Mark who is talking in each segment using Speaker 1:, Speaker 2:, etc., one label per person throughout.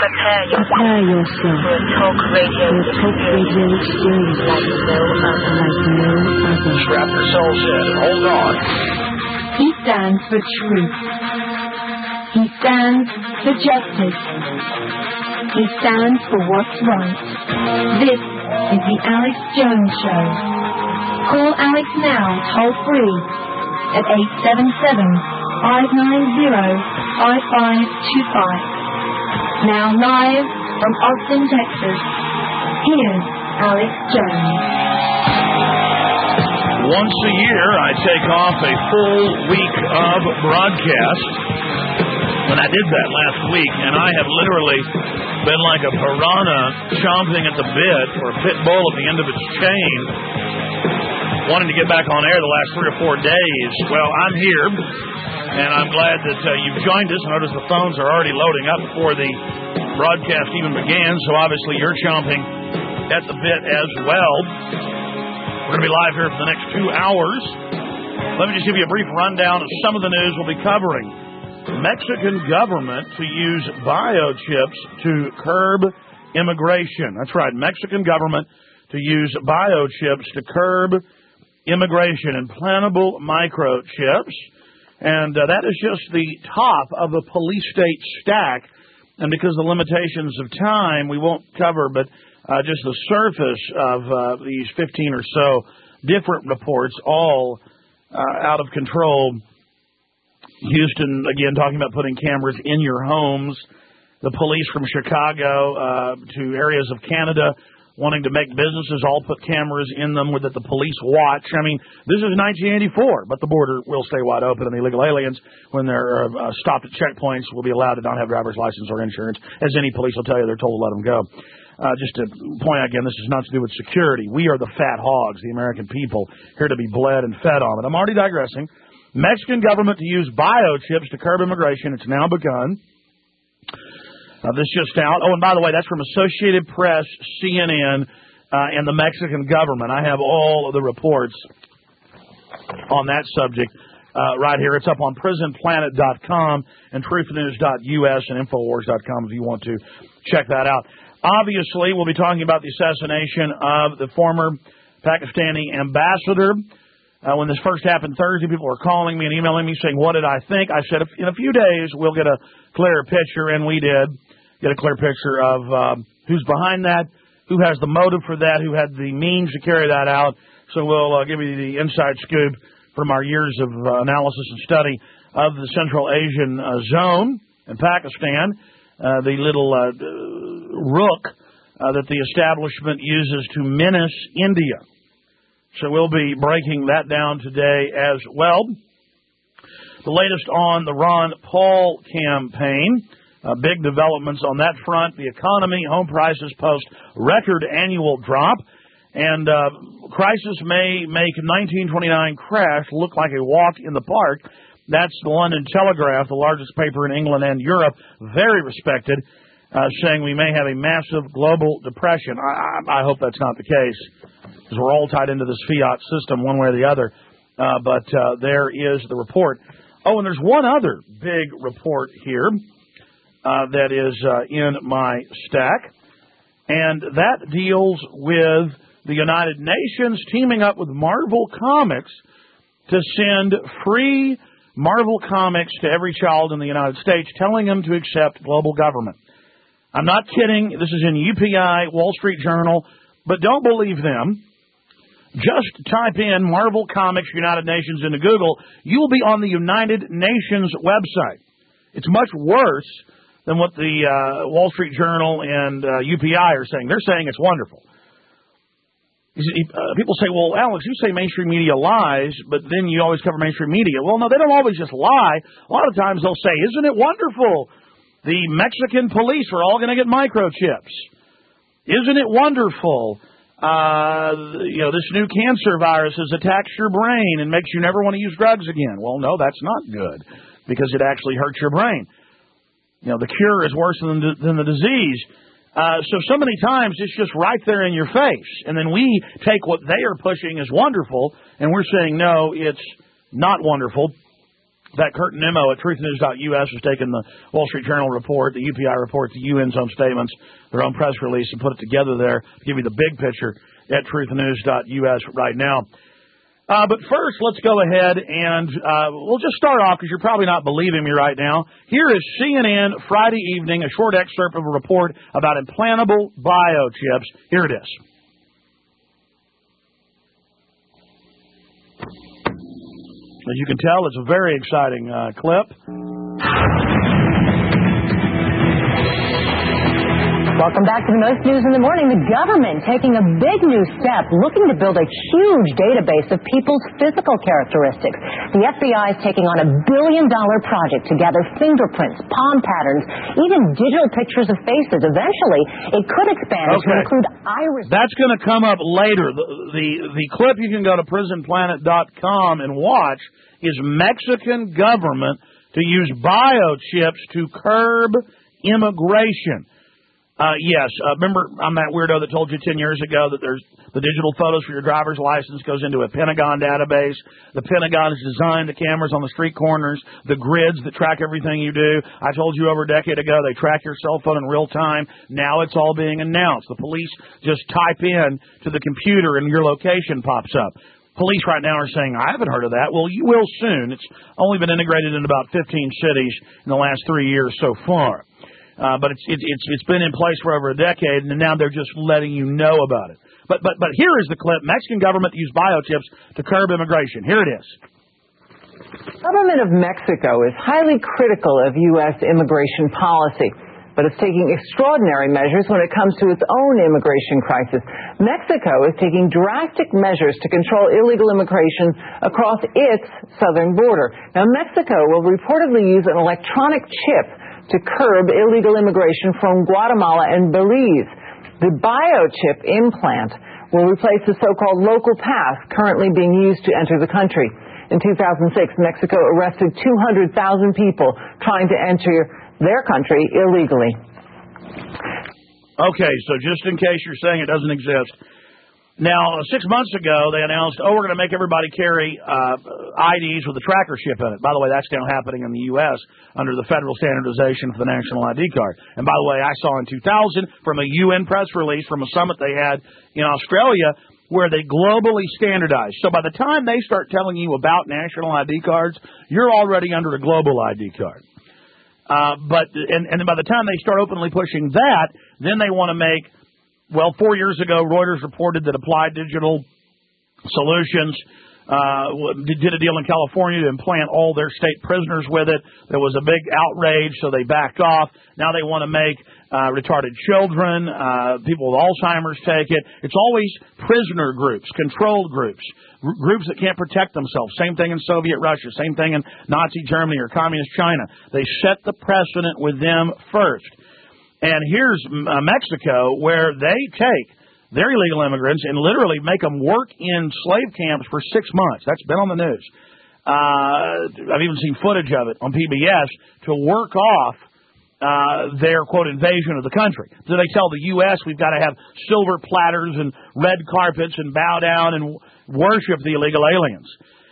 Speaker 1: Prepare yourself for a talk radio experience like no other.
Speaker 2: Strap yourselves in. Hold on.
Speaker 3: He stands for truth. He stands for justice. He stands for what's right. This is the Alex Jones Show. Call Alex now, toll free, at 877-590-5525. Now live from Austin, Texas, here's Alex Jones.
Speaker 2: Once a year, I take off a full week of broadcast. When I did that last week, and I have literally been like a piranha chomping at the bit, or a pit bull at the end of its chain, wanting to get back on air the last 3 or 4 days. Well, I'm here, and I'm glad that you've joined us. Notice the phones are already loading up before the broadcast even began, so obviously you're chomping at the bit as well. We're going to be live here for the next 2 hours. Let me just give you a brief rundown of some of the news we'll be covering. Mexican government to use biochips to curb immigration. That's right, Mexican government to use biochips to curb immigration, implantable microchips. And that is just the top of a police state stack. And because of the limitations of time, we won't cover but just the surface of these 15 or so different reports, all out of control. Houston, again, talking about putting cameras in your homes. The police from Chicago to areas of Canada wanting to make businesses all put cameras in them that the police watch. I mean, this is 1984, but the border will stay wide open, and the illegal aliens, when they're stopped at checkpoints, will be allowed to not have driver's license or insurance. As any police will tell you, they're told to let them go. Just to point out again, this is not to do with security. We are the fat hogs, the American people, here to be bled and fed on. But I'm already digressing. Mexican government to use biochips to curb immigration. It's now begun. This just out. Oh, and by the way, that's from Associated Press, CNN, and the Mexican government. I have all of the reports on that subject right here. It's up on prisonplanet.com and truthnews.us and infowars.com if you want to check that out. Obviously, we'll be talking about the assassination of the former Pakistani ambassador. When this first happened Thursday, people were calling me and emailing me saying, what did I think? I said, in a few days, we'll get a clearer picture, and we did get a clear picture of who's behind that, who has the motive for that, who had the means to carry that out. So we'll give you the inside scoop from our years of analysis and study of the Central Asian zone in Pakistan, the little rook that the establishment uses to menace India. So we'll be breaking that down today as well. The latest on the Ron Paul campaign. Big developments on that front. The economy, home prices post record annual drop. And crisis may make 1929 crash look like a walk in the park. That's the London Telegraph, the largest paper in England and Europe, very respected, saying we may have a massive global depression. I hope that's not the case, because we're all tied into this fiat system one way or the other. But there is the report. Oh, and there's one other big report here that is in my stack, and that deals with the United Nations teaming up with Marvel Comics to send free Marvel Comics to every child in the United States, telling them to accept global government. I'm not kidding. This is in UPI, Wall Street Journal, but don't believe them. Just type in Marvel Comics United Nations into Google. You will be on the United Nations website. It's much worse than what the Wall Street Journal and UPI are saying. They're saying it's wonderful. People say, well, Alex, you say mainstream media lies, but then you always cover mainstream media. Well, no, they don't always just lie. A lot of times they'll say, isn't it wonderful? The Mexican police are all going to get microchips. Isn't it wonderful? This new cancer virus has attacked your brain and makes you never want to use drugs again. Well, no, that's not good, because it actually hurts your brain. The cure is worse than the disease. So many times it's just right there in your face. And then we take what they are pushing as wonderful, and we're saying, no, it's not wonderful. That Kurt Nimmo at truthnews.us has taken the Wall Street Journal report, the UPI report, the UN's own statements, their own press release, and put it together there to give you the big picture at truthnews.us right now. But first, let's go ahead and we'll just start off because you're probably not believing me right now. Here is CNN Friday evening, a short excerpt of a report about implantable biochips. Here it is. As you can tell, it's a very exciting clip.
Speaker 4: Welcome back to the most news in the morning. The government taking a big new step, looking to build a huge database of people's physical characteristics. The FBI is taking on $1 billion project to gather fingerprints, palm patterns, even digital pictures of faces. Eventually, it could expand to include iris.
Speaker 2: That's going to come up later. The clip you can go to prisonplanet.com and watch is Mexican government to use biochips to curb immigration. Yes, remember I'm that weirdo that told you 10 years ago that there's the digital photos for your driver's license goes into a Pentagon database. The Pentagon has designed the cameras on the street corners, the grids that track everything you do. I told you over a decade ago they track your cell phone in real time. Now it's all being announced. The police just type in to the computer and your location pops up. Police right now are saying, I haven't heard of that. Well, you will soon. It's only been integrated in about 15 cities in the last 3 years so far. But it's been in place for over a decade, and now they're just letting you know about it. But here is the clip. Mexican government used biochips to curb immigration. Here it is.
Speaker 4: The government of Mexico is highly critical of U.S. immigration policy, but it's taking extraordinary measures when it comes to its own immigration crisis. Mexico is taking drastic measures to control illegal immigration across its southern border. Now, Mexico will reportedly use an electronic chip to curb illegal immigration from Guatemala and Belize. The biochip implant will replace the so-called local pass currently being used to enter the country. In 2006, Mexico arrested 200,000 people trying to enter their country illegally.
Speaker 2: Okay, so just in case you're saying it doesn't exist. Now, 6 months ago, they announced, we're going to make everybody carry IDs with a tracker chip in it. By the way, that's now happening in the U.S. under the federal standardization for the national ID card. And by the way, I saw in 2000 from a UN press release from a summit they had in Australia where they globally standardized. So by the time they start telling you about national ID cards, you're already under a global ID card. But by the time they start openly pushing that, then they want to make. Well, 4 years ago, Reuters reported that Applied Digital Solutions did a deal in California to implant all their state prisoners with it. There was a big outrage, so they backed off. Now they want to make retarded children, people with Alzheimer's take it. It's always prisoner groups, controlled groups, groups that can't protect themselves. Same thing in Soviet Russia, same thing in Nazi Germany or Communist China. They set the precedent with them first. And here's Mexico, where they take their illegal immigrants and literally make them work in slave camps for 6 months. That's been on the news. I've even seen footage of it on PBS to work off their, quote, invasion of the country. So they tell the U.S. we've got to have silver platters and red carpets and bow down and worship the illegal aliens.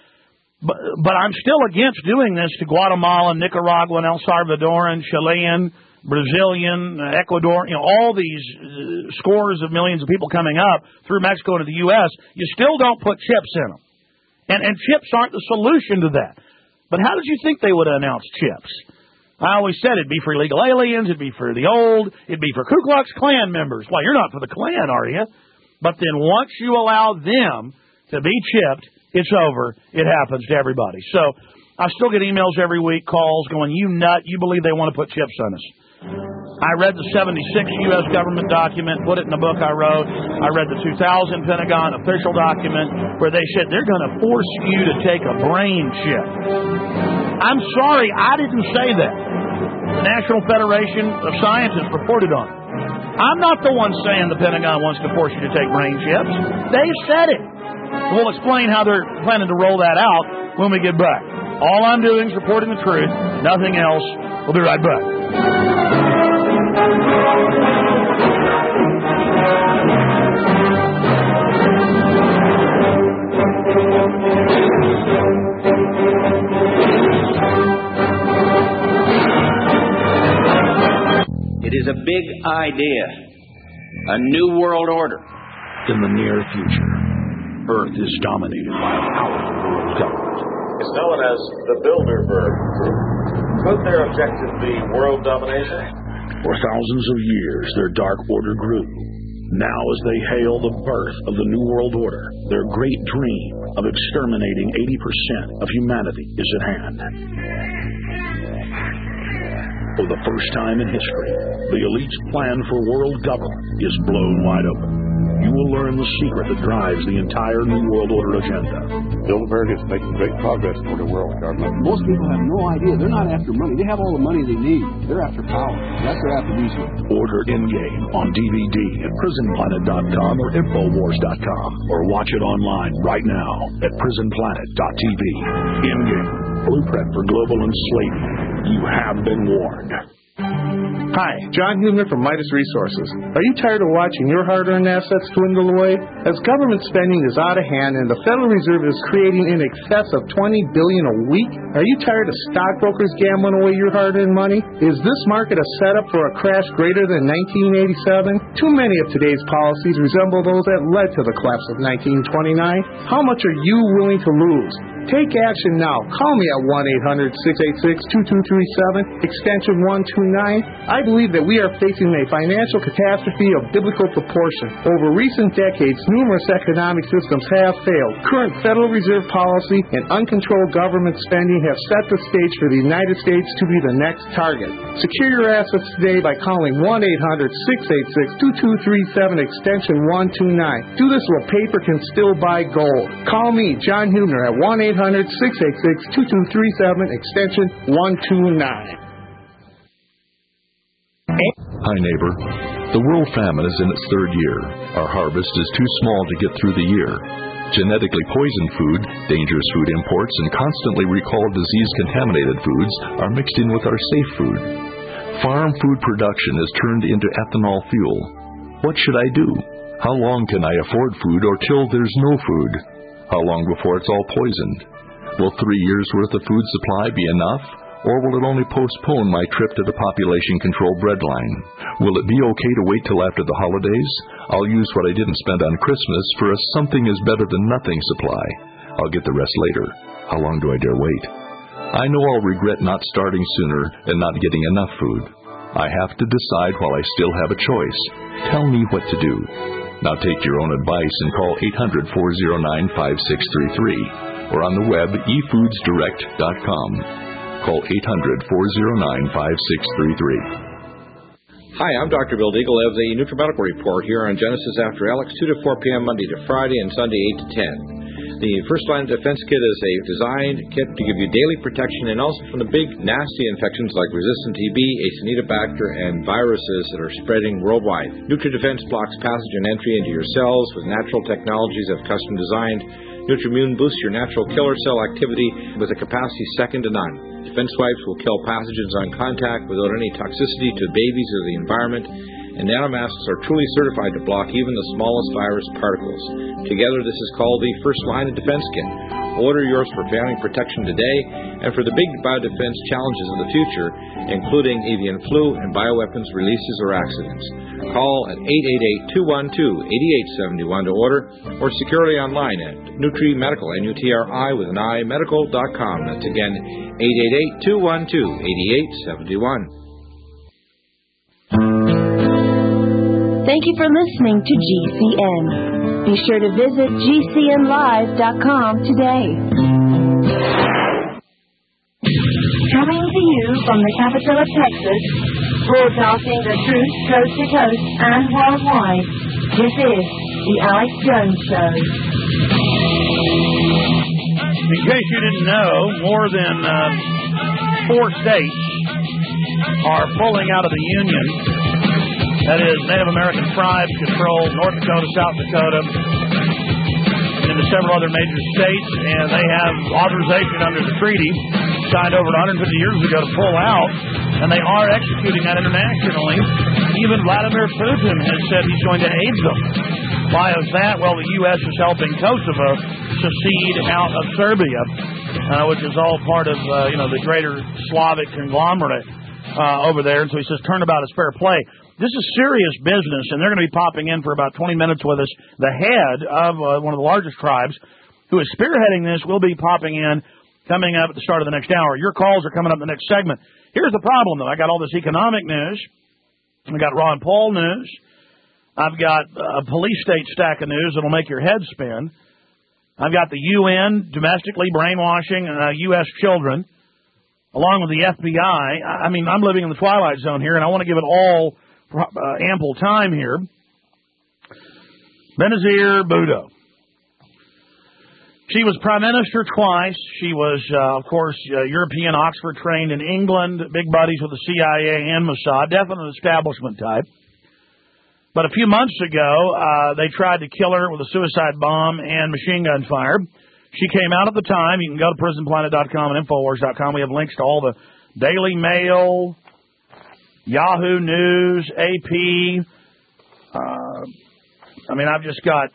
Speaker 2: But I'm still against doing this to Guatemalan, Nicaraguan, El Salvadoran, Chilean, Brazilian, Ecuador, all these scores of millions of people coming up through Mexico into the U.S., you still don't put chips in them. And chips aren't the solution to that. But how did you think they would announce chips? I always said it'd be for illegal aliens, it'd be for the old, it'd be for Ku Klux Klan members. Well, you're not for the Klan, are you? But then once you allow them to be chipped, it's over. It happens to everybody. So I still get emails every week, calls going, you nut, you believe they want to put chips on us. I read the 76 U.S. government document, put it in the book I wrote. I read the 2000 Pentagon official document where they said they're going to force you to take a brain chip. I'm sorry, I didn't say that. The National Federation of Scientists reported on it. I'm not the one saying the Pentagon wants to force you to take brain chips. They said it. We'll explain how they're planning to roll that out when we get back. All I'm doing is reporting the truth, nothing else. We'll be right back.
Speaker 5: It is a big idea. A new world order.
Speaker 6: In the near future, Earth is dominated by a powerful world government.
Speaker 7: It's known as the Bilderberg Group. Could their objective be world domination?
Speaker 6: For thousands of years, their dark order grew. Now, as they hail the birth of the New World Order, their great dream of exterminating 80% of humanity is at hand. For the first time in history, the elite's plan for world government is blown wide open. You will learn the secret that drives the entire New World Order agenda.
Speaker 8: Bilderberg is making great progress toward a world government. Most people have no idea. They're not after money. They have all the money they need. They're after power. That's what they're after these days.
Speaker 6: Order Endgame on DVD at PrisonPlanet.com or InfoWars.com, or watch it online right now at PrisonPlanet.tv. Endgame, blueprint for global enslavement. You have been warned.
Speaker 9: Hi, John Huebner from Midas Resources. Are you tired of watching your hard-earned assets dwindle away? As government spending is out of hand and the Federal Reserve is creating in excess of $20 billion a week, are you tired of stockbrokers gambling away your hard-earned money? Is this market a setup for a crash greater than 1987? Too many of today's policies resemble those that led to the collapse of 1929. How much are you willing to lose? Take action now. Call me at 1-800-686-2237, extension 129. I believe that we are facing a financial catastrophe of biblical proportion. Over recent decades, numerous economic systems have failed. Current Federal Reserve policy and uncontrolled government spending have set the stage for the United States to be the next target. Secure your assets today by calling 1-800-686-2237, extension 129. Do this while paper can still buy gold. Call me, John Huebner, at 1-800-686-2237, extension 129.
Speaker 10: Hi, neighbor. The world famine is in its third year. Our harvest is too small to get through the year. Genetically poisoned food, dangerous food imports, and constantly recalled disease-contaminated foods are mixed in with our safe food. Farm food production is turned into ethanol fuel. What should I do? How long can I afford food or till there's no food? How long before it's all poisoned? Will 3 years' worth of food supply be enough? Or will it only postpone my trip to the population-control breadline? Will it be okay to wait till after the holidays? I'll use what I didn't spend on Christmas for a something is better than nothing supply. I'll get the rest later. How long do I dare wait? I know I'll regret not starting sooner and not getting enough food. I have to decide while I still have a choice. Tell me what to do. Now take your own advice and call 800-409-5633 or on the web efoodsdirect.com. Call 800-409-5633.
Speaker 11: Hi, I'm Dr. Bill Deagle of the NutriMedical Report here on Genesis After Alex, 2 to 4 p.m. Monday to Friday and Sunday 8 to 10. The First Line Defense Kit is a designed kit to give you daily protection and also from the big nasty infections like resistant TB, Acinetobacter, and viruses that are spreading worldwide. NutriDefense blocks passage and entry into your cells with natural technologies of custom designed. NutriMune boosts your natural killer cell activity with a capacity second to none. Defense wipes will kill pathogens on contact without any toxicity to babies or the environment, and nanomasks are truly certified to block even the smallest virus particles. Together, this is called the First Line of Defense Kit. Order yours for family protection today and for the big biodefense challenges of the future, including avian flu and bioweapons releases or accidents. Call at 888-212-8871 to order, or securely online at NutriMedical, N-U-T-R-I with an I, medical.com. That's again 888-212-8871.
Speaker 3: Thank you for listening to GCN. Be sure to visit GCNlive.com today. Coming to you from the capital of Texas, broadcasting the truth coast to coast and worldwide, this is The Alex Jones Show.
Speaker 2: In case you didn't know, more than 4 states are pulling out of the Union. That is, Native American tribes control North Dakota, South Dakota, and into several other major states, and they have authorization under the treaty signed over 150 years ago to pull out, and they are executing that internationally. Even Vladimir Putin has said he's going to aid them. Why is that? Well, the U.S. is helping Kosovo secede out of Serbia, which is all part of the greater Slavic conglomerate. over there. And so he says, turnabout is fair play. This is serious business, and they're going to be popping in for about 20 minutes with us. The head of one of the largest tribes, who is spearheading this, will be popping in, coming up at the start of the next hour. Your calls are coming up in the next segment. Here's the problem, though. I got all this economic news. I got Ron Paul news. I've got a police state stack of news that'll make your head spin. I've got the UN domestically brainwashing U.S. children, along with the FBI. I mean, I'm living in the twilight zone here, and I want to give it all ample time here. Benazir Bhutto. She was prime minister twice. She was, of course, European, Oxford trained in England, big buddies with the CIA and Mossad, definite establishment type. But a few months ago, they tried to kill her with a suicide bomb and machine gun fire. She came out at the time. You can go to prisonplanet.com and Infowars.com. We have links to all the Daily Mail, Yahoo News, AP. I've just got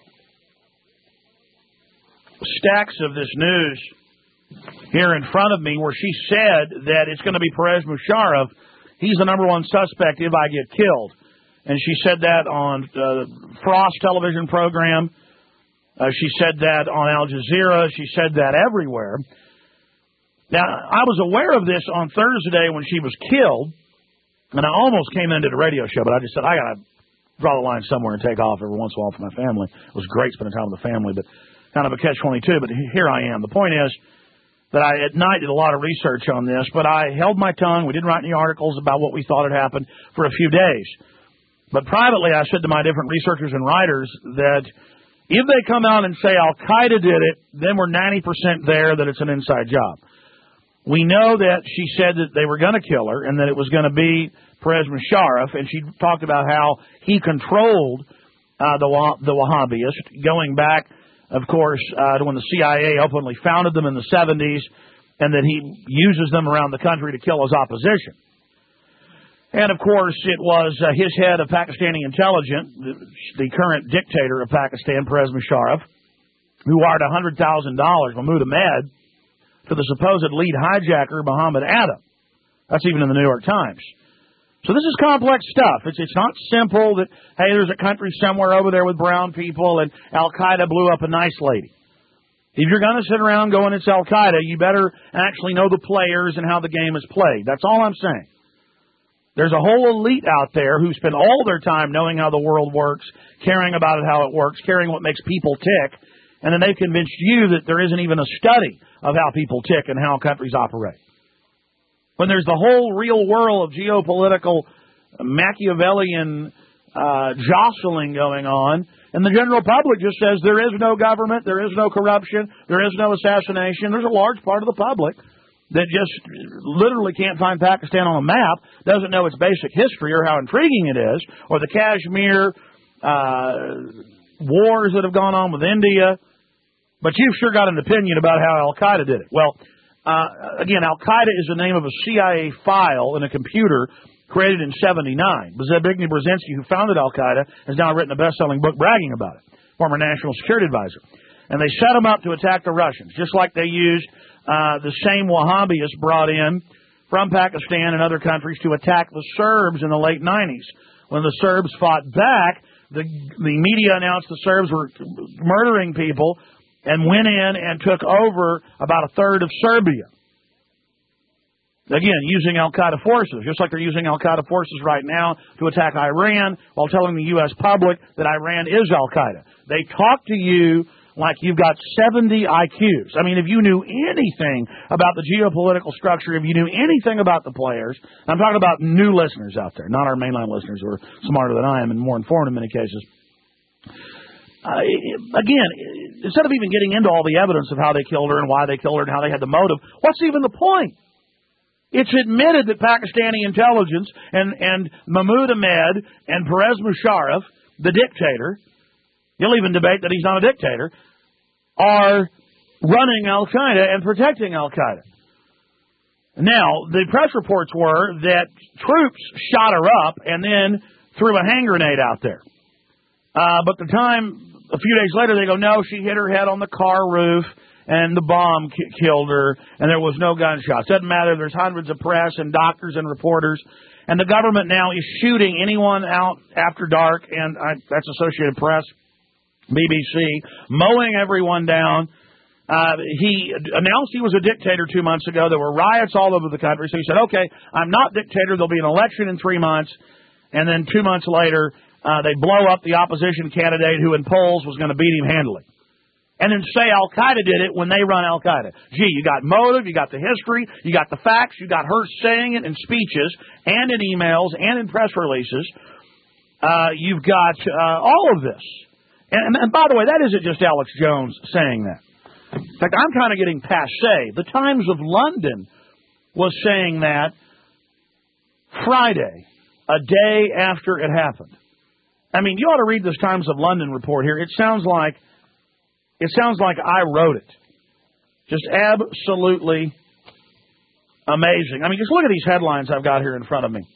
Speaker 2: stacks of this news here in front of me where she said that it's going to be Pervez Musharraf. He's the number one suspect if I get killed. And she said that on Frost television program. She said that on Al Jazeera. She said that everywhere. Now, I was aware of this on Thursday when she was killed, and I almost came into the radio show, but I just said, I got to draw the line somewhere and take off every once in a while for my family. It was great spending time with the family, but kind of a catch-22, but here I am. The point is that I, at night, did a lot of research on this, but I held my tongue. We didn't write any articles about what we thought had happened for a few days. But privately, I said to my different researchers and writers that if they come out and say Al-Qaeda did it, then we're 90% there that it's an inside job. We know that she said that they were going to kill her and that it was going to be Pervez Musharraf, and she talked about how he controlled the Wahhabists, going back, of course, to when the CIA openly founded them in the 70s, and that he uses them around the country to kill his opposition. And, of course, it was his head of Pakistani intelligence, the current dictator of Pakistan, Pervez Musharraf, who wired $100,000, Mahmoud Ahmed, to the supposed lead hijacker, Muhammad Atta. That's even in the New York Times. So this is complex stuff. It's not simple that, hey, there's a country somewhere over there with brown people and Al-Qaeda blew up a nice lady. If you're going to sit around going, it's Al-Qaeda, you better actually know the players and how the game is played. That's all I'm saying. There's a whole elite out there who spend all their time knowing how the world works, caring about it, how it works, caring what makes people tick, and then they've convinced you that there isn't even a study of how people tick and how countries operate. When there's the whole real world of geopolitical Machiavellian jostling going on, and the general public just says there is no government, there is no corruption, there is no assassination. There's a large part of the public that just literally can't find Pakistan on a map, doesn't know its basic history or how intriguing it is, or the Kashmir wars that have gone on with India. But you've sure got an opinion about how Al-Qaeda did it. Well, again, Al-Qaeda is the name of a CIA file in a computer created in 1979. Zbigniew Brzezinski, who founded Al-Qaeda, has now written a best-selling book bragging about it, former national security advisor. And they set them up to attack the Russians, just like they used the same Wahhabists brought in from Pakistan and other countries to attack the Serbs in the late 90s. When the Serbs fought back, the media announced the Serbs were murdering people and went in and took over about a third of Serbia. Again, using Al-Qaeda forces, just like they're using Al-Qaeda forces right now to attack Iran while telling the U.S. public that Iran is Al-Qaeda. They talk to you like you've got 70 IQs. I mean, if you knew anything about the geopolitical structure, if you knew anything about the players, I'm talking about new listeners out there, not our mainline listeners who are smarter than I am and more informed in many cases. Again, instead of even getting into all the evidence of how they killed her and why they killed her and how they had the motive, what's even the point? It's admitted that Pakistani intelligence and Mahmoud Ahmed and Pervez Musharraf, the dictator, you'll even debate that he's not a dictator, are running Al-Qaeda and protecting Al-Qaeda. Now, the press reports were that troops shot her up and then threw a hand grenade out there. But a few days later, they go, no, she hit her head on the car roof and the bomb killed her, and there was no gunshots. Doesn't matter. There's hundreds of press and doctors and reporters, and the government now is shooting anyone out after dark, and that's Associated Press, BBC, mowing everyone down. He announced he was a dictator 2 months ago. There were riots all over the country, so he said, okay, I'm not dictator. There'll be an election in 3 months, and then 2 months later, they blow up the opposition candidate who in polls was going to beat him handily. And then say Al-Qaeda did it when they run Al-Qaeda. Gee, you got motive, you got the history, you got the facts, you got her saying it in speeches and in emails and in press releases. You've got all of this. And by the way, that isn't just Alex Jones saying that. In fact, I'm kind of getting passé. The Times of London was saying that Friday, a day after it happened. I mean, you ought to read this Times of London report here. It sounds like I wrote it. Just absolutely amazing. I mean, just look at these headlines I've got here in front of me.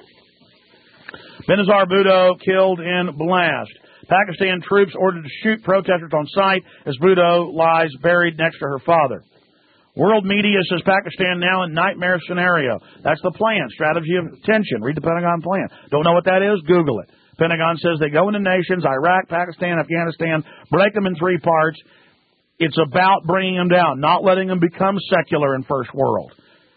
Speaker 2: Benazir Bhutto killed in blast. Pakistan troops ordered to shoot protesters on sight as Bhutto lies buried next to her father. World media says Pakistan now in nightmare scenario. That's the plan, strategy of tension. Read the Pentagon plan. Don't know what that is? Google it. Pentagon says they go into nations, Iraq, Pakistan, Afghanistan, break them in 3 parts. It's about bringing them down, not letting them become secular in first world.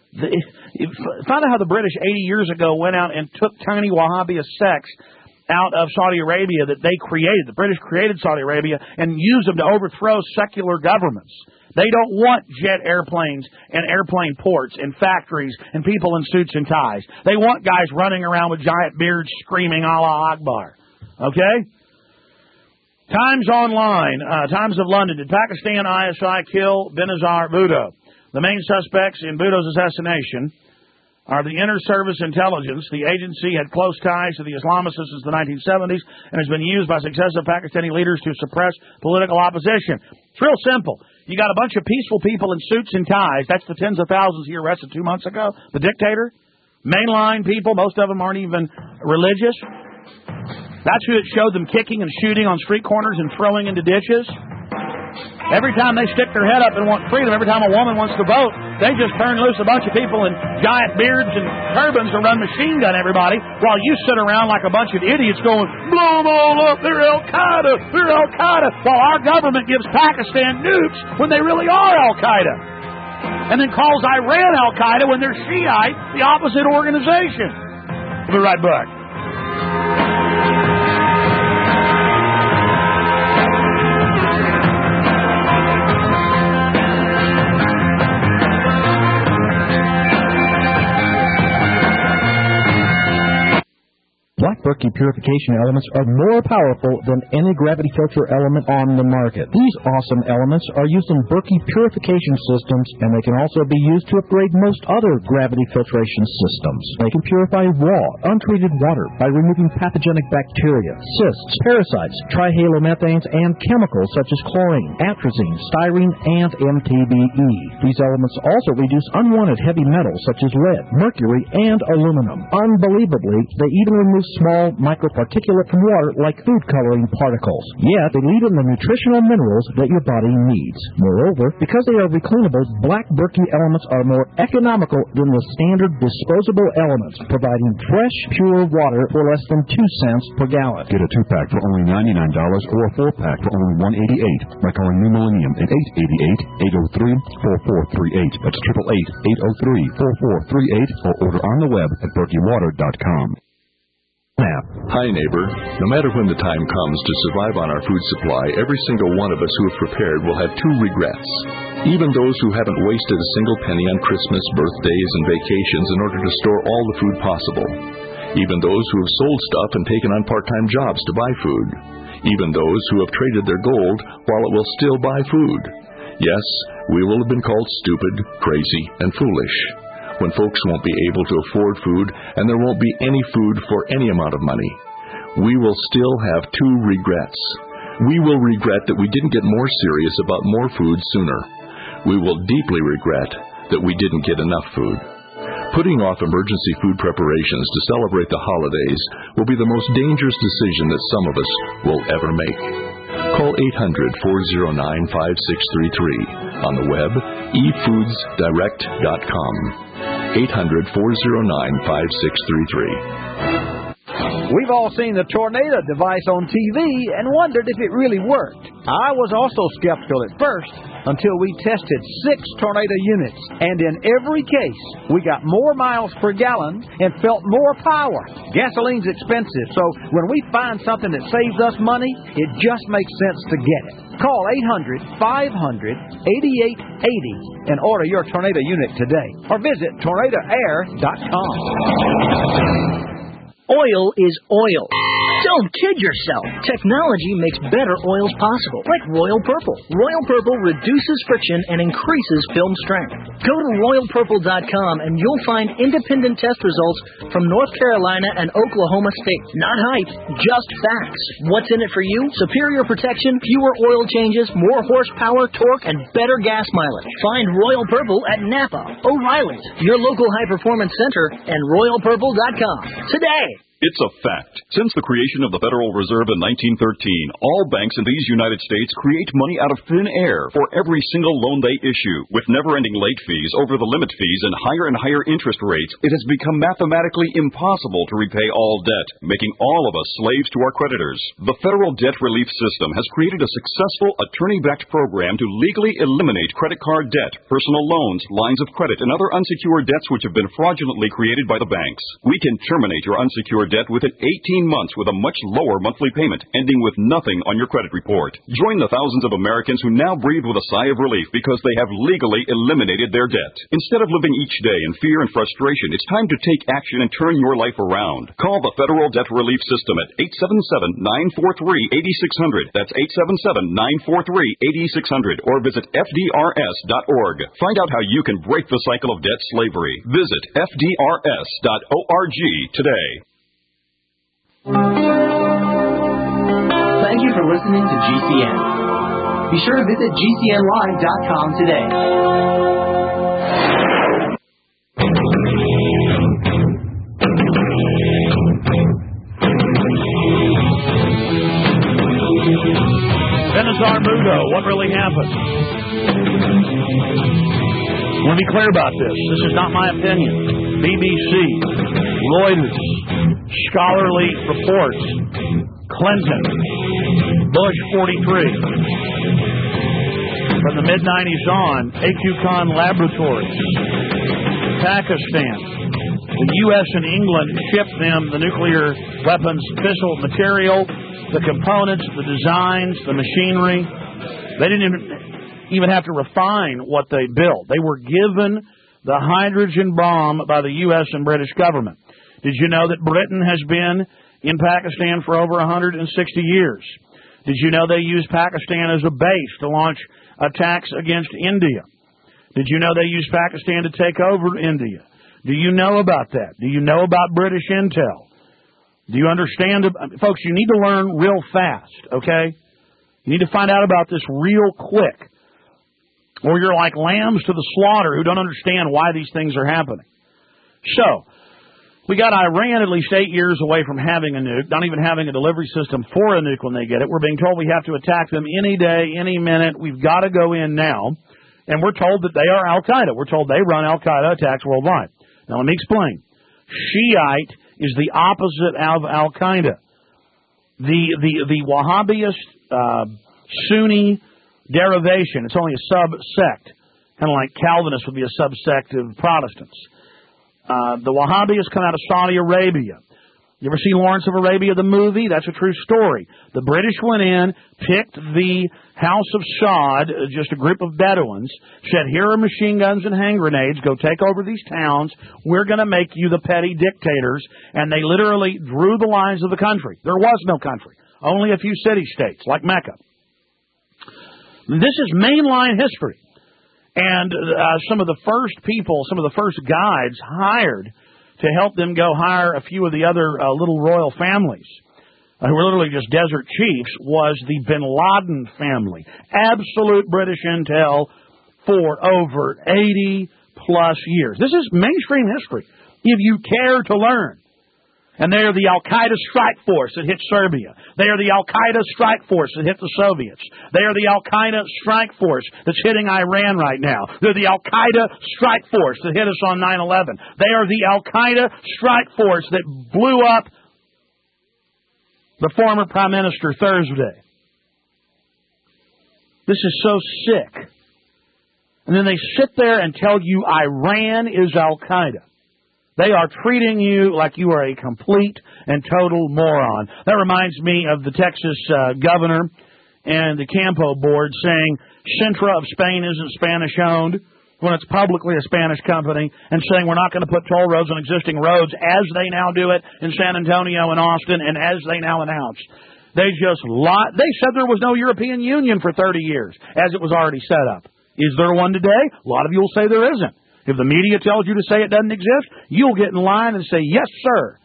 Speaker 2: Find out how the British 80 years ago went out and took tiny Wahhabist sects out of Saudi Arabia that they created. The British created Saudi Arabia and used them to overthrow secular governments. They don't want jet airplanes and airplane ports and factories and people in suits and ties. They want guys running around with giant beards screaming Allah Akbar. Okay? Times Online, Times of London. Did Pakistan ISI kill Benazir Bhutto? The main suspects in Bhutto's assassination are the Inter Service Intelligence. The agency had close ties to the Islamists since the 1970s and has been used by successive Pakistani leaders to suppress political opposition. It's real simple. You got a bunch of peaceful people in suits and ties. That's the tens of thousands he arrested 2 months ago. The dictator. Mainline people. Most of them aren't even religious. That's who it showed them kicking and shooting on street corners and throwing into ditches. Every time they stick their head up and want freedom, every time a woman wants to vote, they just turn loose a bunch of people in giant beards and turbans to run machine gun everybody while you sit around like a bunch of idiots going, blow them all up, they're Al-Qaeda, they're Al-Qaeda, while our government gives Pakistan nukes when they really are Al-Qaeda. And then calls Iran Al-Qaeda when they're Shiite, the opposite organization. We'll be right back.
Speaker 12: Black Berkey purification elements are more powerful than any gravity filter element on the market. These awesome elements are used in Berkey purification systems, and they can also be used to upgrade most other gravity filtration systems. They can purify raw, untreated water by removing pathogenic bacteria, cysts, parasites, trihalomethanes, and chemicals such as chlorine, atrazine, styrene, and MTBE. These elements also reduce unwanted heavy metals such as lead, mercury, and aluminum. Unbelievably, they even remove small microparticulate from water like food coloring particles. Yet, they leave in the nutritional minerals that your body needs. Moreover, because they are recleanable, Black Berkey elements are more economical than the standard disposable elements, providing fresh, pure water for less than 2 cents per gallon.
Speaker 13: Get a 2-pack for only $99 or a 4-pack for only $188 by calling New Millennium at 888-803-4438. That's 888-803-4438 or order on the web at berkeywater.com.
Speaker 10: Hi, neighbor. No matter when the time comes to survive on our food supply, every single one of us who have prepared will have 2 regrets. Even those who haven't wasted a single penny on Christmas, birthdays, and vacations in order to store all the food possible. Even those who have sold stuff and taken on part-time jobs to buy food. Even those who have traded their gold while it will still buy food. Yes, we will have been called stupid, crazy, and foolish. When folks won't be able to afford food and there won't be any food for any amount of money. We will still have 2 regrets. We will regret that we didn't get more serious about more food sooner. We will deeply regret that we didn't get enough food. Putting off emergency food preparations to celebrate the holidays will be the most dangerous decision that some of us will ever make. Call 800-409-5633. On the web, efoodsdirect.com. 800-409-5633.
Speaker 14: We've all seen the tornado device on TV and wondered if it really worked. I was also skeptical at first until we tested 6 tornado units, and in every case, we got more miles per gallon and felt more power. Gasoline's expensive, so when we find something that saves us money, it just makes sense to get it. Call 800-500-8880 and order your tornado unit today, or visit tornadoair.com.
Speaker 15: Oil is oil. Don't kid yourself. Technology makes better oils possible, like Royal Purple. Royal Purple reduces friction and increases film strength. Go to RoyalPurple.com and you'll find independent test results from North Carolina and Oklahoma State. Not hype, just facts. What's in it for you? Superior protection, fewer oil changes, more horsepower, torque, and better gas mileage. Find Royal Purple at Napa, O'Reilly's, your local high-performance center, and RoyalPurple.com today.
Speaker 16: It's a fact. Since the creation of the Federal Reserve in 1913, all banks in these United States create money out of thin air for every single loan they issue. With never-ending late fees, over-the-limit fees, and higher interest rates, it has become mathematically impossible to repay all debt, making all of us slaves to our creditors. The Federal Debt Relief System has created a successful attorney-backed program to legally eliminate credit card debt, personal loans, lines of credit, and other unsecured debts which have been fraudulently created by the banks. We can terminate your unsecured debt within 18 months with a much lower monthly payment, ending with nothing on your credit report. Join the thousands of Americans who now breathe with a sigh of relief because they have legally eliminated their debt. Instead of living each day in fear and frustration, it's time to take action and turn your life around. Call the Federal Debt Relief System at 877-943-8600. That's 877-943-8600. Or visit FDRS.org. Find out how you can break the cycle of debt slavery. Visit FDRS.org today.
Speaker 17: Thank you for listening to GCN. Be sure to visit GCNlive.com today.
Speaker 2: Dennis Armudo, what really happened? I want to be clear about this. This is not my opinion. BBC, Reuters, scholarly reports, Clinton, Bush 43. From the mid-90s on, AQCon Laboratories, Pakistan. The U.S. and England shipped them the nuclear weapons fissile material, the components, the designs, the machinery. They didn't even have to refine what they built. They were given the hydrogen bomb by the U.S. and British government. Did you know that Britain has been in Pakistan for over 160 years? Did you know they used Pakistan as a base to launch attacks against India? Did you know they used Pakistan to take over India? Do you know about that? Do you know about British intel? Do you understand? Folks, you need to learn real fast, okay? You need to find out about this real quick. Or you're like lambs to the slaughter who don't understand why these things are happening. So, we got Iran at least 8 years away from having a nuke, not even having a delivery system for a nuke when they get it. We're being told we have to attack them any day, any minute. We've got to go in now. And we're told that they are Al-Qaeda. We're told they run Al-Qaeda attacks worldwide. Now, let me explain. Shiite is the opposite of Al-Qaeda. The Wahhabist Sunni derivation, it's only a subsect, kind of like Calvinists would be a subsect of Protestants. The Wahhabis come out of Saudi Arabia. You ever see Lawrence of Arabia, the movie? That's a true story. The British went in, picked the House of Saud, just a group of Bedouins, said, here are machine guns and hand grenades, go take over these towns, we're going to make you the petty dictators, and they literally drew the lines of the country. There was no country, only a few city-states, like Mecca. This is mainline history. And some of the first people, some of the first guides hired to help them go hire a few of the other little royal families, who were literally just desert chiefs, was the Bin Laden family. Absolute British intel for over 80-plus years. This is mainstream history, if you care to learn.
Speaker 18: And they are the Al-Qaeda strike force that hit Serbia. They are the Al-Qaeda strike force that hit the Soviets. They are the Al-Qaeda strike force that's hitting Iran right now. They're the Al-Qaeda strike force that hit us on 9/11. They are the Al-Qaeda strike force that blew up the former Prime Minister Thursday. This is so sick. And then they sit there and tell you Iran is Al-Qaeda. They are treating you like you are a complete and total moron. That reminds me of the Texas governor and the Campo board saying Centra of Spain isn't Spanish-owned when it's publicly a Spanish company, and saying we're not going to put toll roads on existing roads as they now do it in San Antonio and Austin and as they now announce. They just lied. They said there was no European Union for 30 years as it was already set up. Is there one today? A lot of you will say there isn't. If the media tells you to say it doesn't exist, you'll get in line and say, yes, sir.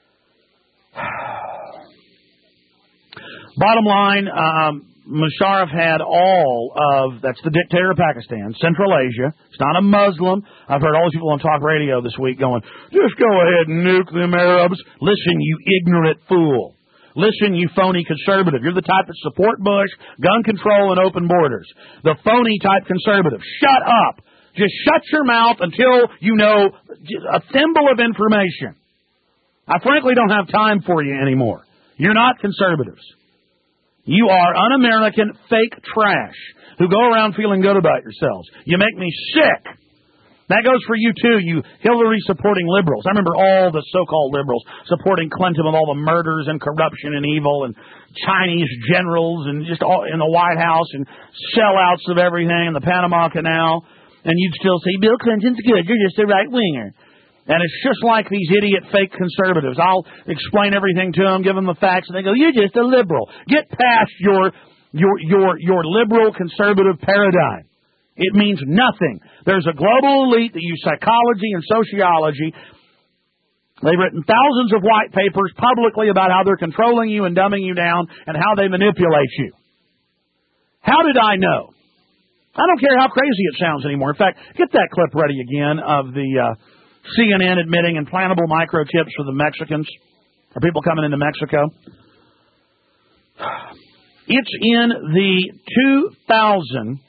Speaker 18: Bottom line, Musharraf had all of, that's the dictator of Pakistan, Central Asia. It's not a Muslim. I've heard all these people on talk radio this week going, just go ahead and nuke them Arabs. Listen, you ignorant fool. Listen, you phony conservative. You're the type that support Bush, gun control, and open borders. The phony type conservative. Shut up. Just shut your mouth until you know a thimble of information. I frankly don't have time for you anymore. You're not conservatives. You are un-American fake trash who go around feeling good about yourselves. You make me sick. That goes for you, too, you Hillary-supporting liberals. I remember all the so-called liberals supporting Clinton with all the murders and corruption and evil and Chinese generals and just all in the White House and sellouts of everything in the Panama Canal. And you'd still say, Bill Clinton's good, you're just a right-winger. And it's just like these idiot fake conservatives. I'll explain everything to them, give them the facts, and they go, you're just a liberal. Get past your liberal conservative paradigm. It means nothing. There's a global elite that use psychology and sociology. They've written thousands of white papers publicly about how they're controlling you and dumbing you down and how they manipulate you. How did I know? I don't care how crazy it sounds anymore. In fact, get that clip ready again of the CNN admitting implantable microchips for the Mexicans, or people coming into Mexico. It's in the 2000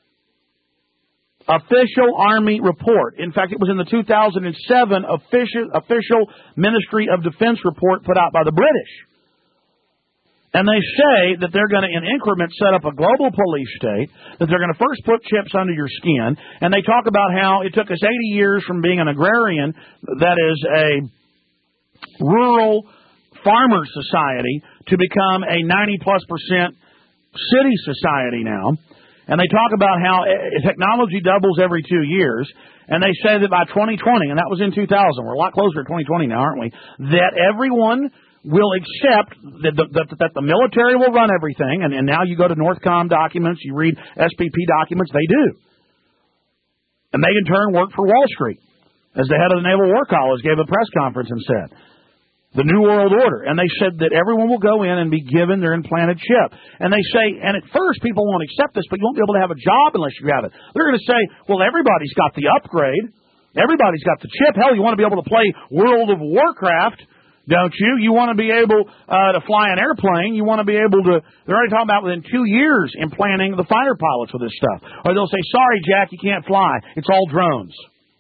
Speaker 18: official Army report. In fact, it was in the 2007 official Ministry of Defense report put out by the British. And they say that they're going to, in increments, set up a global police state, that they're going to first put chips under your skin, and they talk about how it took us 80 years from being an agrarian, that is a rural farmer society, to become a 90+% city society now. And they talk about how technology doubles every 2 years, and they say that by 2020, and that was in 2000, we're a lot closer to 2020 now, aren't we, that everyone will accept that the military will run everything, and now you go to Northcom documents, you read SPP documents, they do. And they in turn work for Wall Street. As the head of the Naval War College gave a press conference and said, the New World Order. And they said that everyone will go in and be given their implanted chip. And they say, and at first people won't accept this, but you won't be able to have a job unless you have it. They're going to say, well, everybody's got the upgrade. Everybody's got the chip. Hell, you want to be able to play World of Warcraft, don't you? You want to be able to fly an airplane. You want to be able to, they're already talking about within 2 years implanting the fighter pilots with this stuff. Or they'll say, sorry, Jack, you can't fly. It's all drones.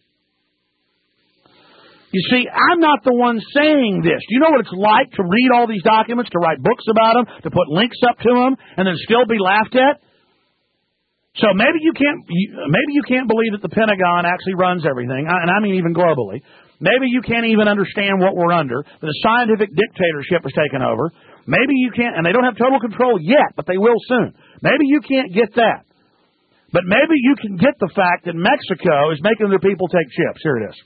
Speaker 18: You see, I'm not the one saying this. Do you know what it's like to read all these documents, to write books about them, to put links up to them, and then still be laughed at? So maybe you can't believe that the Pentagon actually runs everything, and I mean even globally. Maybe you can't even understand what we're under. The scientific dictatorship has taken over. Maybe you can't, and they don't have total control yet, but they will soon. Maybe you can't get that. But maybe you can get the fact that Mexico is making their people take chips. Here it is.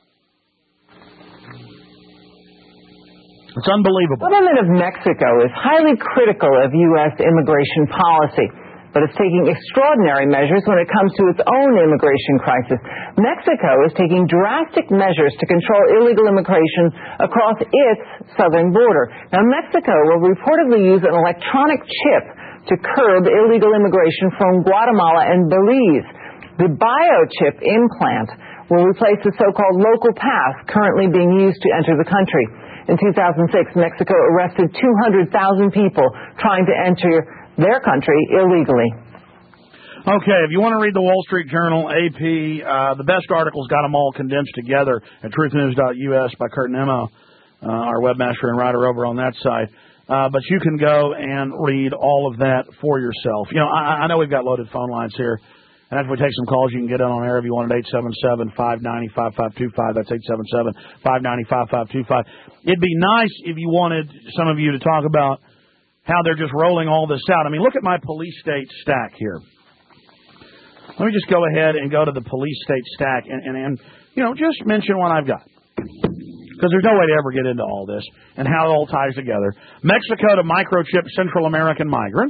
Speaker 18: It's unbelievable.
Speaker 4: The government of Mexico is highly critical of U.S. immigration policy, but it's taking extraordinary measures when it comes to its own immigration crisis. Mexico is taking drastic measures to control illegal immigration across its southern border. Now, Mexico will reportedly use an electronic chip to curb illegal immigration from Guatemala and Belize. The biochip implant will replace the so-called local pass currently being used to enter the country. In 2006, Mexico arrested 200,000 people trying to enter their country illegally.
Speaker 18: Okay, if you want to read the Wall Street Journal, AP, the best articles, got them all condensed together at truthnews.us by Kurt Nemo, our webmaster and writer over on that side. But you can go and read all of that for yourself. You know, I know we've got loaded phone lines here, and after we take some calls, you can get in on air if you want at 877-590-5525. That's 877-590-5525. It'd be nice if you wanted some of you to talk about how they're just rolling all this out. I mean, look at my police state stack here. Let me just go ahead and go to the police state stack and you know, just mention what I've got. Because there's no way to ever get into all this and how it all ties together. Mexico to microchip Central American migrants.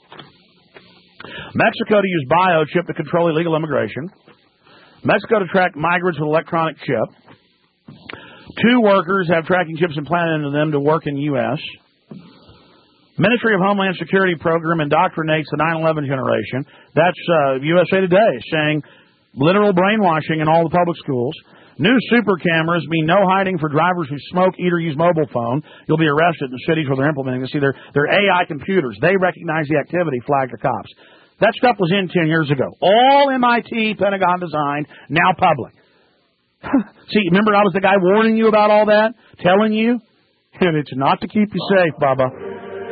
Speaker 18: Mexico to use biochip to control illegal immigration. Mexico to track migrants with electronic chip. 2 workers have tracking chips implanted into them to work in U.S. Ministry of Homeland Security program indoctrinates the 9/11 generation. That's USA Today saying literal brainwashing in all the public schools. New super cameras mean no hiding for drivers who smoke, eat, or use mobile phone. You'll be arrested in cities where they're implementing this. See, they're AI computers. They recognize the activity, flag the cops. That stuff was in 10 years ago. All MIT, Pentagon designed, now public. See, remember I was the guy warning you about all that? Telling you? And it's not to keep you safe, Bubba.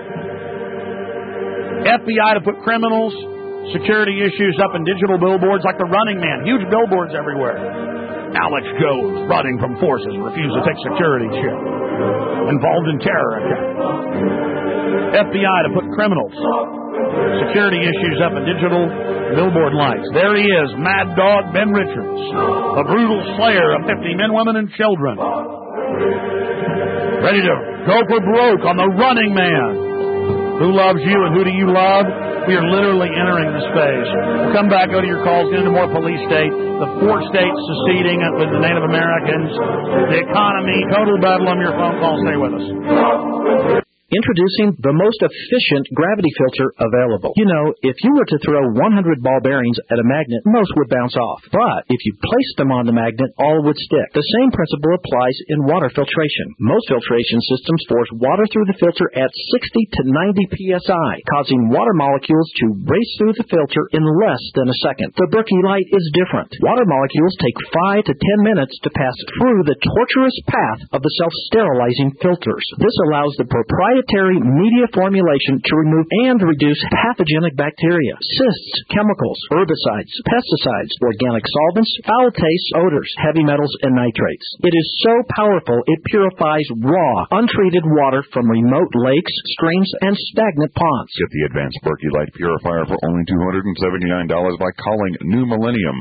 Speaker 18: FBI to put criminals, security issues up in digital billboards like the Running Man. Huge billboards everywhere. Alex Jones running from forces, refused to take security chip. Involved in terror attack. FBI to put criminals, security issues up in digital billboard lights. There he is, Mad Dog Ben Richards, a brutal slayer of 50 men, women, and children. Ready to go for broke on the Running Man. Who loves you and who do you love? We are literally entering this phase. We'll come back, go to your calls, get into more police state, the 4 states seceding with the Native Americans, the economy, total bedlam, your phone call. Stay with us.
Speaker 12: Introducing the most efficient gravity filter available. You know, if you were to throw 100 ball bearings at a magnet, most would bounce off. But if you placed them on the magnet, all would stick. The same principle applies in water filtration. Most filtration systems force water through the filter at 60 to 90 psi, causing water molecules to race through the filter in less than a second. The Berkey Light is different. Water molecules take 5 to 10 minutes to pass through the tortuous path of the self-sterilizing filters. This allows the proprietary media formulation to remove and reduce pathogenic bacteria, cysts, chemicals, herbicides, pesticides, organic solvents, foul tastes, odors, heavy metals, and nitrates. It is so powerful it purifies raw, untreated water from remote lakes, streams, and stagnant ponds.
Speaker 19: Get the advanced Berkey Light Purifier for only $279 by calling New Millennium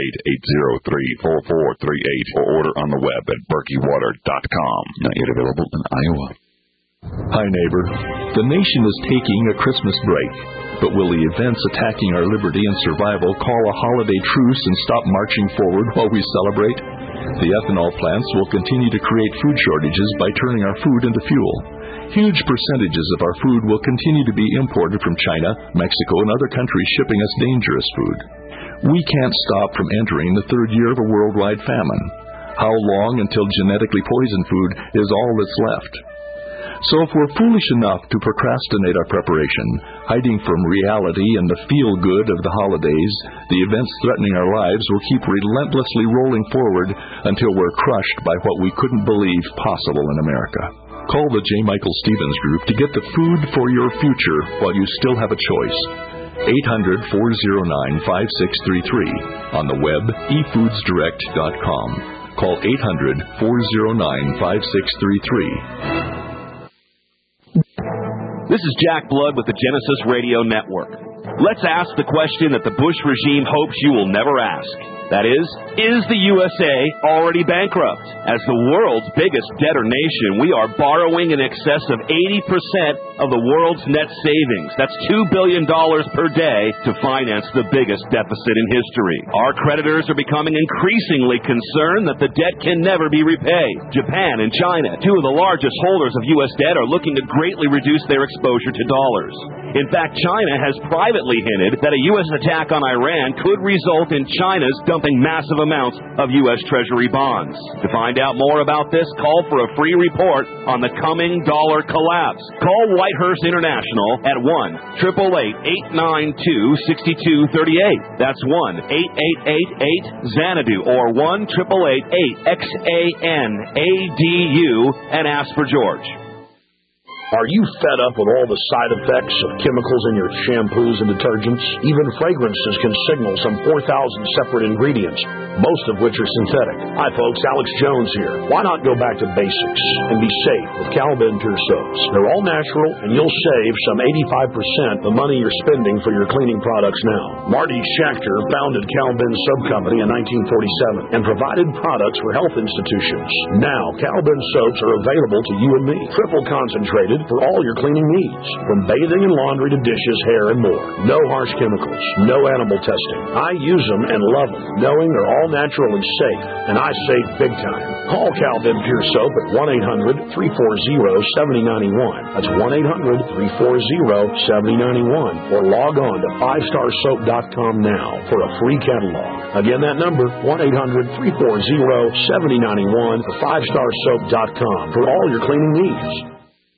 Speaker 19: 888-803-4438 or order on the web at berkeywater.com. Not yet available in Iowa.
Speaker 10: Hi, neighbor. The nation is taking a Christmas break, but will the events attacking our liberty and survival call a holiday truce and stop marching forward while we celebrate? The ethanol plants will continue to create food shortages by turning our food into fuel. Huge percentages of our food will continue to be imported from China, Mexico, and other countries shipping us dangerous food. We can't stop from entering the 3rd year of a worldwide famine. How long until genetically poisoned food is all that's left? So if we're foolish enough to procrastinate our preparation, hiding from reality and the feel-good of the holidays, the events threatening our lives will keep relentlessly rolling forward until we're crushed by what we couldn't believe possible in America. Call the J. Michael Stevens Group to get the food for your future while you still have a choice. 800-409-5633. On the web, efoodsdirect.com. Call 800-409-5633.
Speaker 20: This is Jack Blood with the Genesis Radio Network. Let's ask the question that the Bush regime hopes you will never ask. That is the USA already bankrupt? As the world's biggest debtor nation, we are borrowing in excess of 80% of the world's net savings. That's $2 billion per day to finance the biggest deficit in history. Our creditors are becoming increasingly concerned that the debt can never be repaid. Japan and China, 2 of the largest holders of U.S. debt, are looking to greatly reduce their exposure to dollars. In fact, China has privately hinted that a U.S. attack on Iran could result in China's dumping dumping massive amounts of U.S. Treasury bonds. To find out more about this, call for a free report on the coming dollar collapse. Call Whitehurst International at 1-888-892-6238. That's 1-8888-XANADU or 1-888-XANADU and ask for George.
Speaker 21: Are you fed up with all the side effects of chemicals in your shampoos and detergents? Even fragrances can signal some 4,000 separate ingredients, most of which are synthetic. Hi folks, Alex Jones here. Why not go back to basics and be safe with Calvin Pure Soaps? They're all natural and you'll save some 85% the money you're spending for your cleaning products now. Marty Schachter founded Calvin Soap Company in 1947 and provided products for health institutions. Now, Calvin soaps are available to you and me, triple concentrated for all your cleaning needs, from bathing and laundry to dishes, hair, and more. No harsh chemicals, no animal testing. I use them and love them, knowing they're all natural and safe, and I save big time. Call Calvin Pure Soap at 1-800-340-7091. That's 1-800-340-7091, or log on to 5starsoap.com now for a free catalog. Again, that number, 1-800-340-7091 or 5starsoap.com for all your cleaning needs.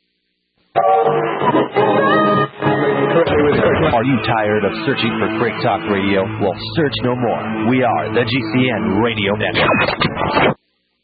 Speaker 22: Are you tired of searching for Quick Talk Radio? Well, search no more. We are the GCN Radio Network.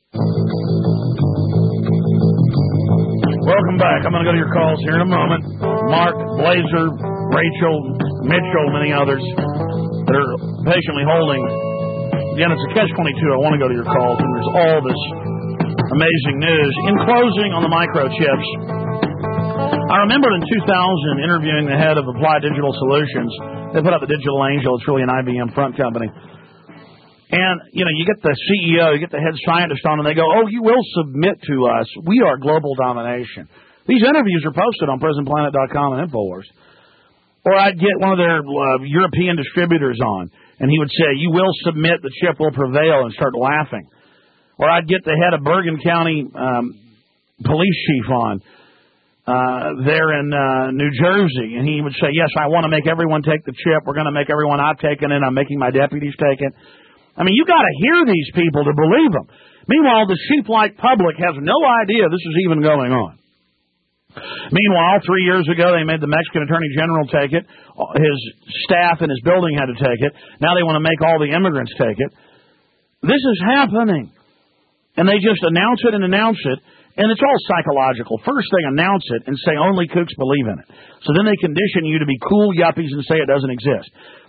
Speaker 18: Welcome back. I'm going to go to your calls here in a moment. Mark, Blazer, Rachel, Mitchell, many others that are patiently holding. Again, it's a catch-22. I want to go to your calls, and there's all this amazing news. In closing on the microchips, I remember in 2000 interviewing the head of Applied Digital Solutions. They put out the Digital Angel. It's really an IBM front company. And, you know, you get the CEO, you get the head scientist on, and they go, oh, you will submit to us. We are global domination. These interviews are posted on PrisonPlanet.com and InfoWars. Or I'd get one of their European distributors on, and he would say, you will submit, the chip will prevail, and start laughing. Or I'd get the head of Bergen County police chief on. There in New Jersey, and he would say, yes, I want to make everyone take the chip. We're going to make everyone I've taken it. I'm making my deputies take it. I mean, you got to hear these people to believe them. Meanwhile, the sheep-like public has no idea this is even going on. Meanwhile, 3 years ago, they made the Mexican Attorney General take it. His staff and his building had to take it. Now they want to make all the immigrants take it. This is happening. And they just announce it and announce it. And it's all psychological. First, they announce it and say only kooks believe in it. So then they condition you to be cool yuppies and say it doesn't exist.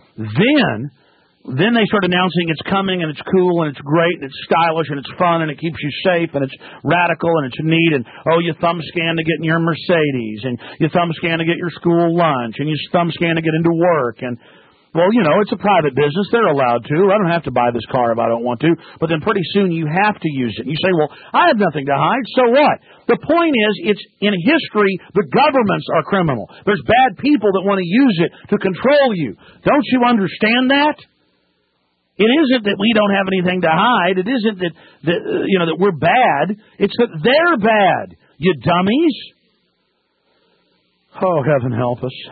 Speaker 18: Then they start announcing it's coming and it's cool and it's great and it's stylish and it's fun and it keeps you safe and it's radical and it's neat and, oh, you thumb scan to get in your Mercedes and you thumb scan to get your school lunch and you thumb scan to get into work and, well, you know, it's a private business. They're allowed to. I don't have to buy this car if I don't want to. But then pretty soon you have to use it. And you say, well, I have nothing to hide. So what? The point is, it's in history, the governments are criminal. There's bad people that want to use it to control you. Don't you understand that? It isn't that we don't have anything to hide. It isn't that that we're bad. It's that they're bad, you dummies. Oh, heaven help us.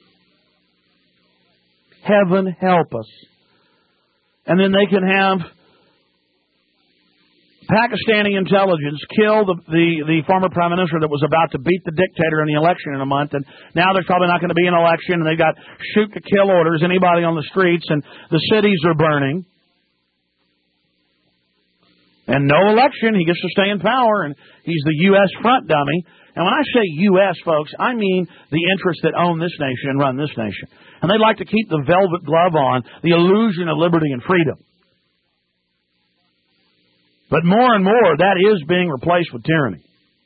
Speaker 18: Heaven help us. And then they can have Pakistani intelligence kill the former prime minister that was about to beat the dictator in the election in a month, and now there's probably not going to be an election, and they've got shoot-to-kill orders, anybody on the streets, and the cities are burning. And no election, he gets to stay in power, and he's the U.S. front dummy. And when I say U.S., folks, I mean the interests that own this nation and run this nation. And they like to keep the velvet glove on, the illusion of liberty and freedom. But more and more, that is being replaced with tyranny.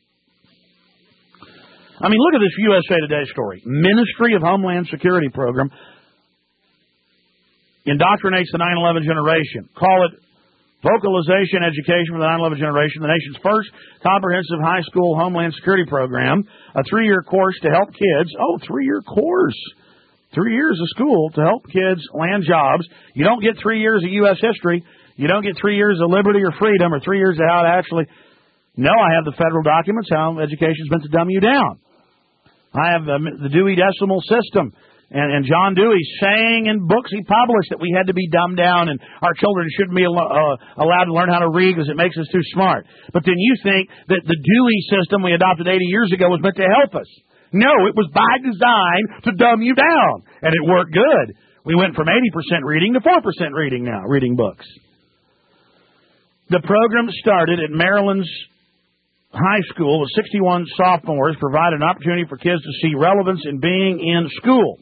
Speaker 18: I mean, look at this USA Today story. Ministry of Homeland Security program indoctrinates the 9/11 generation. Call it vocalization education for the 9/11 generation, the nation's first comprehensive high school Homeland Security program, a 3-year course to help kids. Oh, 3-year course. 3 years of school to help kids land jobs. You don't get 3 years of U.S. history. You don't get 3 years of liberty or freedom or 3 years of how to actually... No, I have the federal documents, how education's meant to dumb you down. I have the Dewey Decimal System. And John Dewey saying in books he published that we had to be dumbed down and our children shouldn't be allowed to learn how to read because it makes us too smart. But then you think that the Dewey system we adopted 80 years ago was meant to help us. No, it was by design to dumb you down. And it worked good. We went from 80% reading to 4% reading now, reading books. The program started at Maryland's high school with 61 sophomores, provided an opportunity for kids to see relevance in being in school.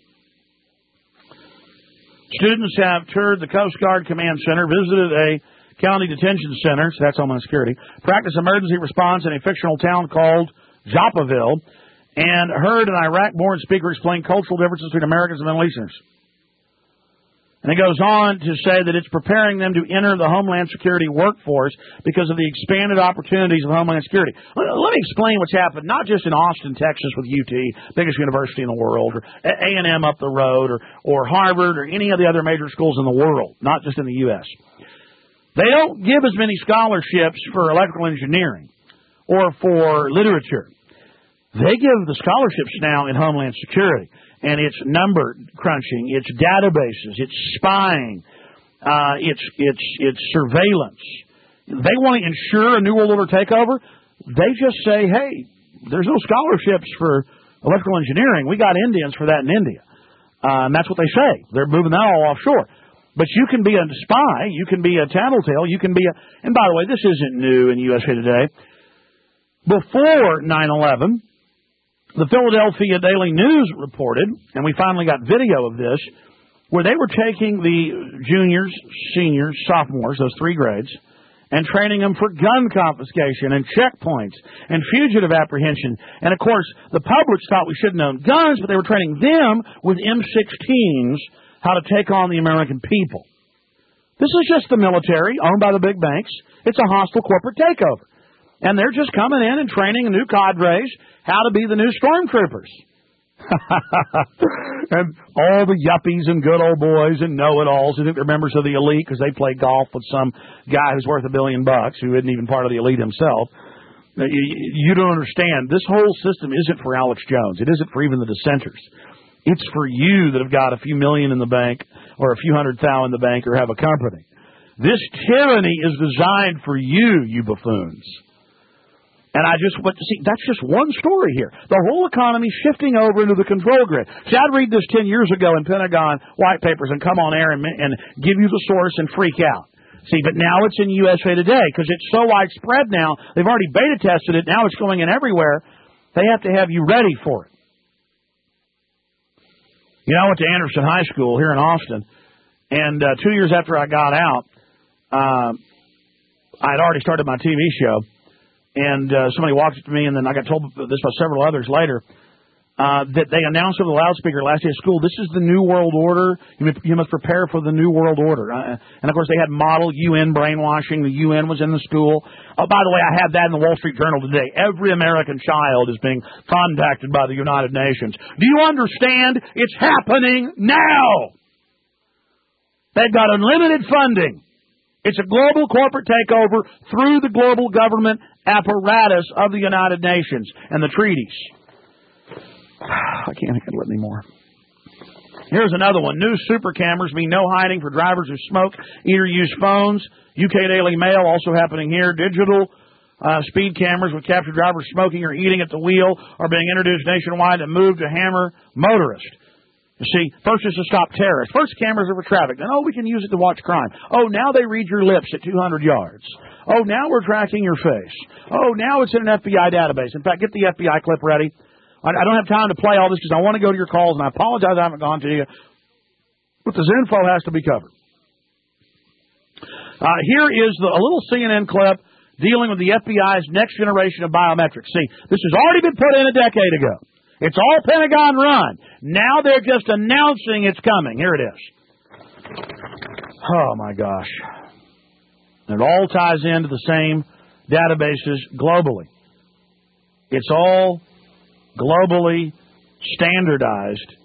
Speaker 18: Students have toured the Coast Guard Command Center, visited a county detention center, so that's Homeland Security, practiced emergency response in a fictional town called Joppaville, and heard an Iraq-born speaker explain cultural differences between Americans and Middle Easterners. And it goes on to say that it's preparing them to enter the Homeland Security workforce because of the expanded opportunities of Homeland Security. Let me explain what's happened, not just in Austin, Texas with UT, biggest university in the world, or A&M up the road, or Harvard, or any of the other major schools in the world, not just in the U.S. They don't give as many scholarships for electrical engineering or for literature. They give the scholarships now in Homeland Security. And it's number crunching, it's databases, it's spying, it's surveillance. They want to ensure a New World Order takeover. They just say, hey, there's no scholarships for electrical engineering. We got Indians for that in India. And that's what they say. They're moving that all offshore. But you can be a spy, you can be a tattletale, you can be a... And by the way, this isn't new in USA Today. Before 9/11... the Philadelphia Daily News reported, and we finally got video of this, where they were taking the juniors, seniors, sophomores, those 3 grades, and training them for gun confiscation and checkpoints and fugitive apprehension. And, of course, the public thought we shouldn't own guns, but they were training them with M16s how to take on the American people. This is just the military owned by the big banks. It's a hostile corporate takeover. And they're just coming in and training new cadres how to be the new stormtroopers. And all the yuppies and good old boys and know-it-alls who think they're members of the elite because they play golf with some guy who's worth $1 billion who isn't even part of the elite himself. You don't understand. This whole system isn't for Alex Jones. It isn't for even the dissenters. It's for you that have got a few million in the bank or a few $100,000 in the bank or have a company. This tyranny is designed for you, you buffoons. And that's just one story here. The whole economy shifting over into the control grid. See, I'd read this 10 years ago in Pentagon white papers and come on air and give you the source and freak out. See, but now it's in USA Today because it's so widespread now. They've already beta tested it. Now it's going in everywhere. They have to have you ready for it. You know, I went to Anderson High School here in Austin, and 2 years after I got out, I had already started my TV show. And somebody walked up to me, and then I got told this by several others later, that they announced over the loudspeaker last day of school, this is the New World Order. You must prepare for the New World Order. And, of course, they had model UN brainwashing. The UN was in the school. Oh, by the way, I have that in the Wall Street Journal today. Every American child is being contacted by the United Nations. Do you understand? It's happening now. They've got unlimited funding. It's a global corporate takeover through the global government apparatus of the United Nations and the treaties. I can't handle it anymore. Here's another one. New super cameras mean no hiding for drivers who smoke, eat or use phones. UK Daily Mail also happening here. Digital speed cameras would capture drivers smoking or eating at the wheel are being introduced nationwide and moved to hammer motorists. You see, first is to stop terrorists. First, cameras are for traffic. Then, we can use it to watch crime. Now they read your lips at 200 yards. Now we're tracking your face. Now it's in an FBI database. In fact, get the FBI clip ready. I don't have time to play all this because I want to go to your calls, and I apologize I haven't gone to you. But this info has to be covered. Here is a little CNN clip dealing with the FBI's next generation of biometrics. See, this has already been put in a decade ago. It's all Pentagon run. Now they're just announcing it's coming. Here it is. Oh, my gosh. And it all ties into the same databases globally. It's all globally standardized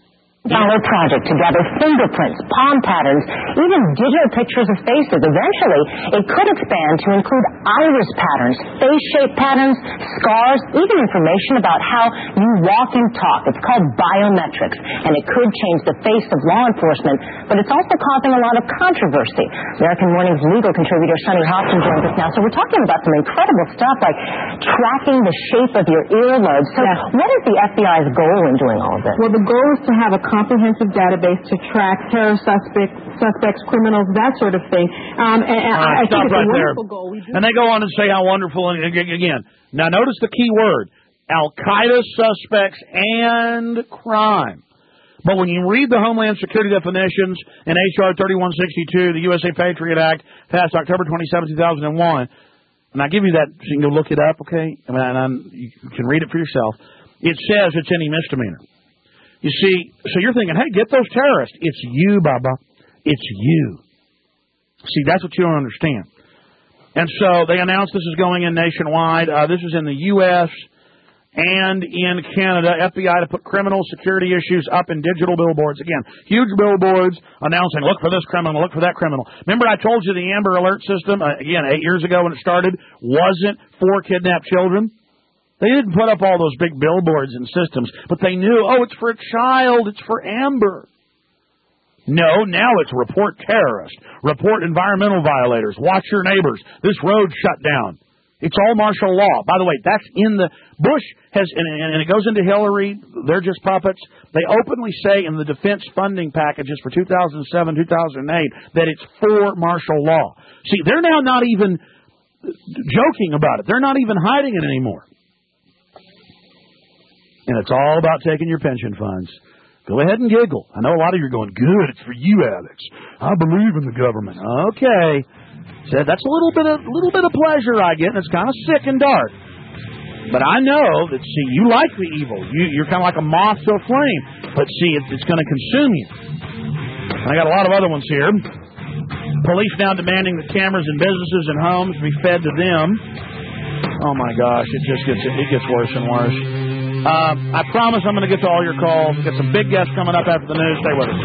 Speaker 1: project to gather fingerprints, palm patterns, even digital pictures of faces. Eventually, it could expand to include iris patterns, face shape patterns, scars, even information about how you walk and talk. It's called biometrics, and it could change the face of law enforcement, but it's also causing a lot of controversy. American Morning's legal contributor Sunny Hopkins joins us now. So we're talking about some incredible stuff like tracking the shape of your earlobes. So what is the FBI's goal in doing all of this?
Speaker 5: Well, the goal is to have a comprehensive database to track terror suspects, criminals, that sort of thing. I think it's a wonderful goal.
Speaker 18: And they go on and say how wonderful, and again, now notice the key word, Al-Qaeda suspects and crime. But when you read the Homeland Security definitions in H.R. 3162, the USA Patriot Act, passed October 27, 2001, and I give you that so you can go look it up, okay? You can read it for yourself. It says it's any misdemeanor. You see, so you're thinking, hey, get those terrorists. It's you, Baba. It's you. See, that's what you don't understand. And so they announced this is going in nationwide. This is in the U.S. and in Canada. FBI to put criminal security issues up in digital billboards. Again, huge billboards announcing, look for this criminal, look for that criminal. Remember I told you the Amber Alert system, again, 8 years ago when it started, wasn't for kidnapped children? They didn't put up all those big billboards and systems, but they knew, it's for a child, it's for Amber. No, now it's report terrorists, report environmental violators, watch your neighbors, this road shut down. It's all martial law. By the way, that's in the, Bush has, and it goes into Hillary, they're just puppets. They openly say in the defense funding packages for 2007, 2008, that it's for martial law. See, they're now not even joking about it. They're not even hiding it anymore. And it's all about taking your pension funds. Go ahead and giggle. I know a lot of you are going, good, it's for you, Alex. I believe in the government. Okay. So that's a little bit of pleasure I get, and it's kind of sick and dark. But I know that, see, you like the evil. You're kind of like a moth to a flame. But, see, it's going to consume you. And I got a lot of other ones here. Police now demanding that cameras in businesses and homes be fed to them. Oh, my gosh, it gets worse and worse. I promise I'm going to get to all your calls. We've got some big guests coming up after the news. Stay with us.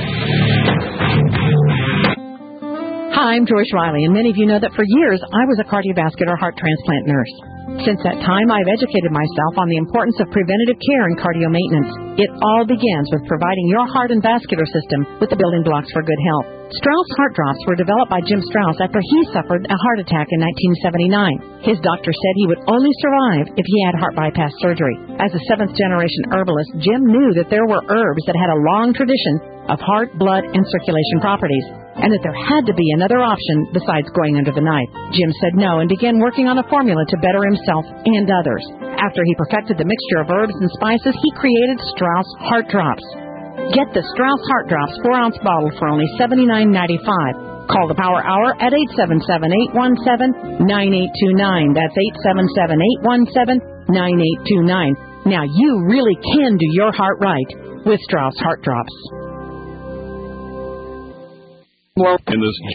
Speaker 23: Hi, I'm Joyce Riley, and many of you know that for years I was a cardiovascular heart transplant nurse. Since that time, I've educated myself on the importance of preventative care and cardio maintenance. It all begins with providing your heart and vascular system with the building blocks for good health. Strauss Heart Drops were developed by Jim Strauss after he suffered a heart attack in 1979. His doctor said he would only survive if he had heart bypass surgery. As a seventh-generation herbalist, Jim knew that there were herbs that had a long tradition of heart, blood, and circulation properties, and that there had to be another option besides going under the knife. Jim said no and began working on a formula to better himself and others. After he perfected the mixture of herbs and spices, he created Strauss Heart Drops. Get the Strauss Heart Drops 4-ounce bottle for only $79.95. Call the Power Hour at 877-817-9829. That's 877-817-9829. Now you really can do your heart right with Strauss Heart Drops.
Speaker 16: In this